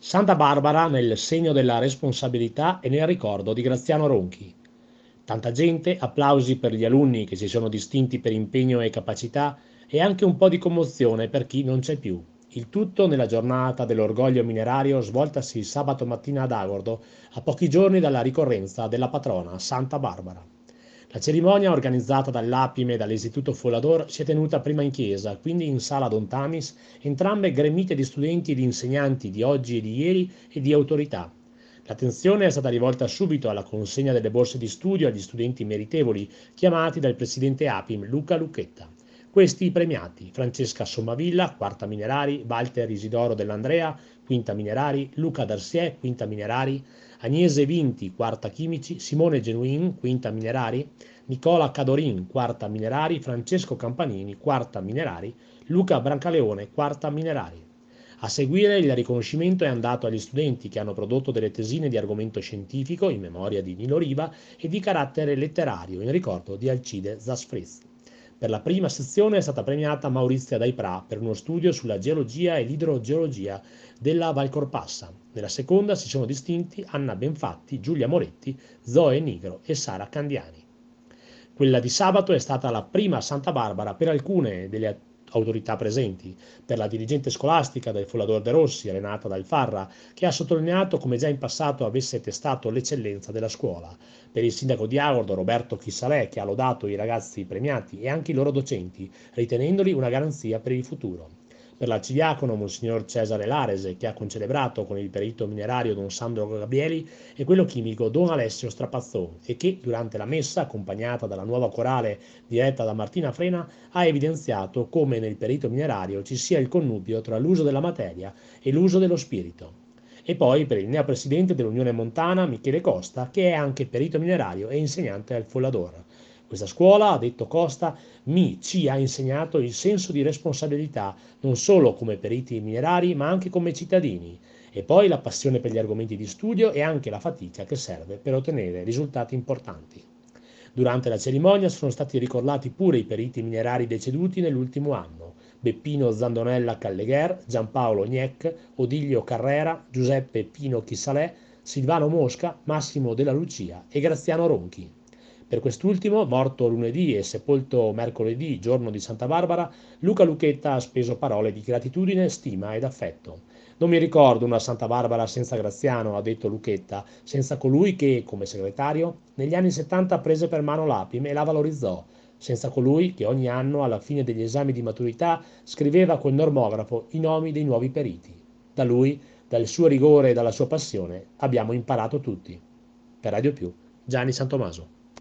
Santa Barbara nel segno della responsabilità e nel ricordo di Graziano Ronchi. Tanta gente, applausi per gli alunni che si sono distinti per impegno e capacità e anche un po' di commozione per chi non c'è più. Il tutto nella giornata dell'orgoglio minerario svoltasi sabato mattina ad Agordo, a pochi giorni dalla ricorrenza della patrona Santa Barbara. La cerimonia, organizzata dall'Apime e dall'Istituto Follador, si è tenuta prima in chiesa, quindi in sala Don Tamis, entrambe gremite di studenti e di insegnanti di oggi e di ieri e di autorità. L'attenzione è stata rivolta subito alla consegna delle borse di studio agli studenti meritevoli, chiamati dal presidente Apim Luca Lucchetta. Questi i premiati: Francesca Sommavilla, quarta Minerari; Walter Isidoro Dell'Andrea, quinta Minerari; Luca Darcier, quinta Minerari; Agnese Vinti, quarta Chimici; Simone Genuin, quinta Minerari; Nicola Cadorin, quarta Minerari; Francesco Campanini, quarta Minerari; Luca Brancaleone, quarta Minerari. A seguire il riconoscimento è andato agli studenti che hanno prodotto delle tesine di argomento scientifico in memoria di Nino Riva e di carattere letterario in ricordo di Alcide Zasfriz. Per la prima sezione è stata premiata Maurizia Daipra per uno studio sulla geologia e l'idrogeologia della Valcorpassa. Nella seconda si sono distinti Anna Benfatti, Giulia Moretti, Zoe Nigro e Sara Candiani. Quella di sabato è stata la prima Santa Barbara per alcune delle autorità presenti: per la dirigente scolastica del Follador de Rossi, Renata Dal Farra, che ha sottolineato come già in passato avesse testato l'eccellenza della scuola; per il sindaco di Agordo, Roberto Chissalè, che ha lodato i ragazzi premiati e anche i loro docenti, ritenendoli una garanzia per il futuro; per l'arcidiacono Monsignor Cesare Larese, che ha concelebrato con il perito minerario Don Sandro Gabrieli e quello chimico Don Alessio Strapazzò e che, durante la messa, accompagnata dalla nuova corale diretta da Martina Frena, ha evidenziato come nel perito minerario ci sia il connubio tra l'uso della materia e l'uso dello spirito. E poi per il neopresidente dell'Unione Montana, Michele Costa, che è anche perito minerario e insegnante al Follador. Questa scuola, ha detto Costa, ci ha insegnato il senso di responsabilità, non solo come periti minerari, ma anche come cittadini, e poi la passione per gli argomenti di studio e anche la fatica che serve per ottenere risultati importanti. Durante la cerimonia sono stati ricordati pure i periti minerari deceduti nell'ultimo anno: Beppino Zandonella Callegher, Giampaolo Gnec, Odilio Carrera, Giuseppe Pino Chissalè, Silvano Mosca, Massimo Della Lucia e Graziano Ronchi. Per quest'ultimo, morto lunedì e sepolto mercoledì, giorno di Santa Barbara, Luca Lucchetta ha speso parole di gratitudine, stima ed affetto. Non mi ricordo una Santa Barbara senza Graziano, ha detto Lucchetta, senza colui che, come segretario, negli anni 70 prese per mano l'Apim e la valorizzò, senza colui che ogni anno, alla fine degli esami di maturità, scriveva col normografo i nomi dei nuovi periti. Da lui, dal suo rigore e dalla sua passione, abbiamo imparato tutti. Per Radio Più, Gianni Santomaso.